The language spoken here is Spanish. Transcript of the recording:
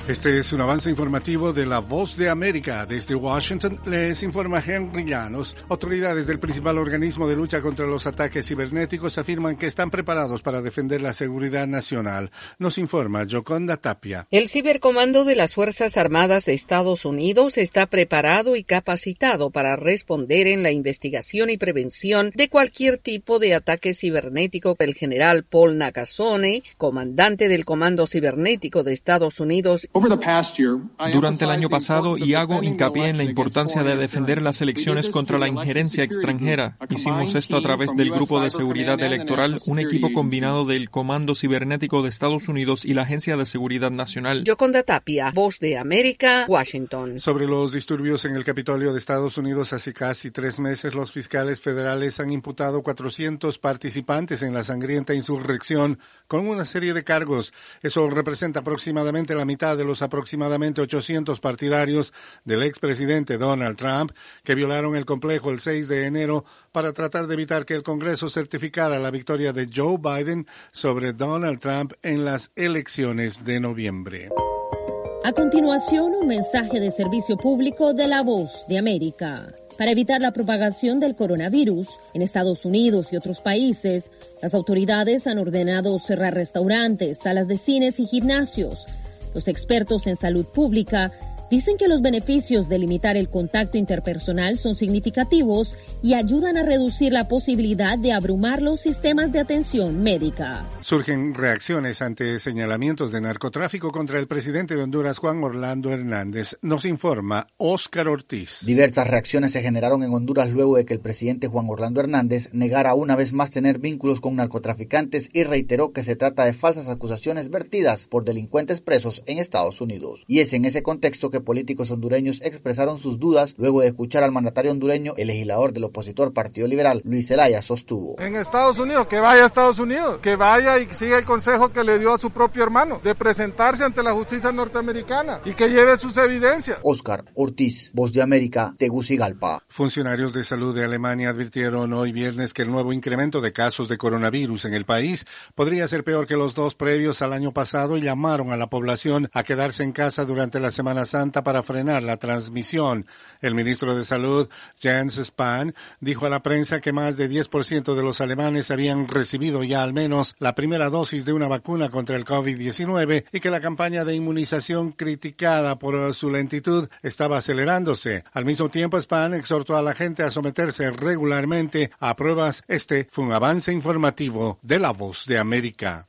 Este es un avance informativo de La Voz de América. Desde Washington les informa Henry Llanos. Autoridades del principal organismo de lucha contra los ataques cibernéticos afirman que están preparados para defender la seguridad nacional. Nos informa Yoconda Tapia. El Cibercomando de las Fuerzas Armadas de Estados Unidos está preparado y capacitado para responder en la investigación y prevención de cualquier tipo de ataque cibernético. El general Paul Nakasone, comandante del Comando Cibernético de Estados Unidos, durante el año pasado, y hago hincapié en la importancia de defender las elecciones contra la injerencia extranjera. Hicimos esto a través del Grupo de Seguridad Electoral, un equipo combinado del Comando Cibernético de Estados Unidos y la Agencia de Seguridad Nacional. Yoconda Tapia, Voz de América, Washington. Sobre los disturbios en el Capitolio de Estados Unidos, hace casi 3 meses, los fiscales federales han imputado 400 participantes en la sangrienta insurrección con una serie de cargos. Eso representa aproximadamente la mitad de los aproximadamente 800 partidarios del expresidente Donald Trump que violaron el complejo el 6 de enero para tratar de evitar que el Congreso certificara la victoria de Joe Biden sobre Donald Trump en las elecciones de noviembre. A continuación, un mensaje de servicio público de La Voz de América. Para evitar la propagación del coronavirus en Estados Unidos y otros países, las autoridades han ordenado cerrar restaurantes, salas de cines y gimnasios. Los expertos en salud pública dicen que los beneficios de limitar el contacto interpersonal son significativos y ayudan a reducir la posibilidad de abrumar los sistemas de atención médica. Surgen reacciones ante señalamientos de narcotráfico contra el presidente de Honduras, Juan Orlando Hernández. Nos informa Óscar Ortiz. Diversas reacciones se generaron en Honduras luego de que el presidente Juan Orlando Hernández negara una vez más tener vínculos con narcotraficantes y reiteró que se trata de falsas acusaciones vertidas por delincuentes presos en Estados Unidos. Y es en ese contexto que políticos hondureños expresaron sus dudas luego de escuchar al mandatario hondureño. El legislador del opositor Partido Liberal, Luis Zelaya, sostuvo: en Estados Unidos, que vaya a Estados Unidos, que vaya y siga el consejo que le dio a su propio hermano, de presentarse ante la justicia norteamericana y que lleve sus evidencias. Óscar Ortiz, Voz de América, Tegucigalpa. Funcionarios de salud de Alemania advirtieron hoy viernes que el nuevo incremento de casos de coronavirus en el país podría ser peor que los 2 previos al año pasado y llamaron a la población a quedarse en casa durante la Semana Santa para frenar la transmisión. El ministro de Salud, Jens Spahn, dijo a la prensa que más de 10% de los alemanes habían recibido ya al menos la primera dosis de una vacuna contra el COVID-19 y que la campaña de inmunización, criticada por su lentitud, estaba acelerándose. Al mismo tiempo, Spahn exhortó a la gente a someterse regularmente a pruebas. Este fue un avance informativo de La Voz de América.